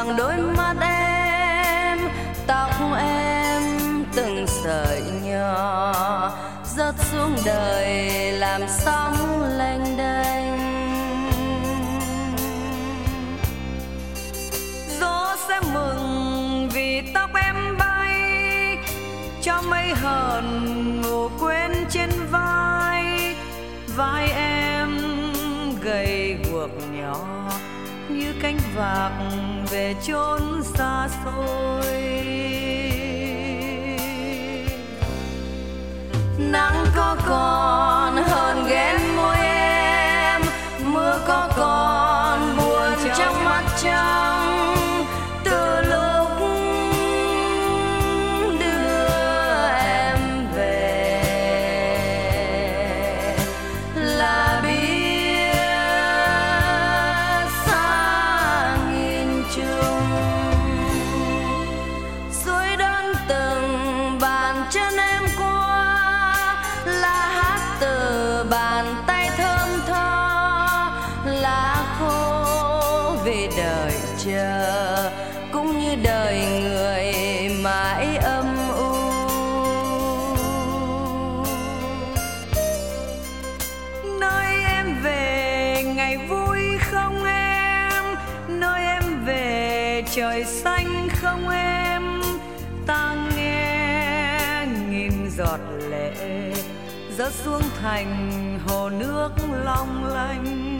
bằng đôi mắt em, tóc em từng sợi nhỏ rớt xuống đời làm sóng lênh đênh. Gió sẽ mừng vì tóc em bay, cho mây hờn ngủ quên trên vai. Vai em gầy guộc nhỏ như cánh vạc về chốn xa xôi. Nắng có còn hờn ghen môi em, mưa có còn buồn trong mắt trăng. Từ lúc đưa em về là biết xa nghìn trùng. Suối đơn từng bàn chân em qua, là hát từ bàn tay thơm tho. Lá khô vì đời chờ, cũng như đời người mãi âm u. Nơi em về ngày vui không em, nơi em về trời xanh không em. Ta nghe nghìn giọt lệ rớt xuống thành hồ nước long lanh.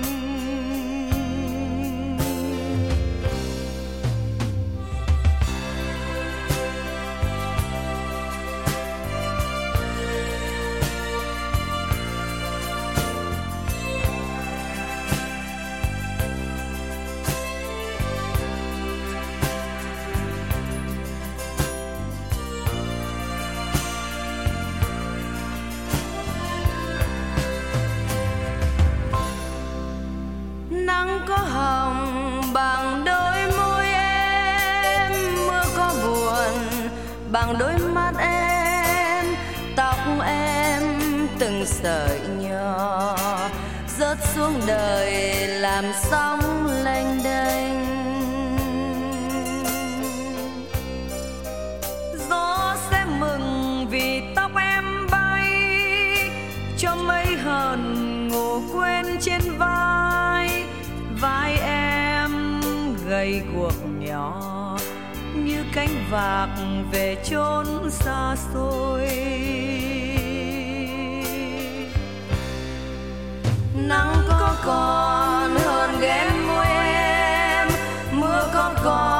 Nắng có hồng bằng đôi môi em, mưa có buồn bằng đôi mắt em. Tóc em từng sợi nhỏ rớt xuống đời làm sóng lênh đênh. Gió sẽ mừng vì tóc em bay, cho mây hờn ngủ quên trên vai. Vai em gầy guộc nhỏ như cánh vạc về chốn xa xôi. Nắng có còn hờn ghen môi em, mưa có còn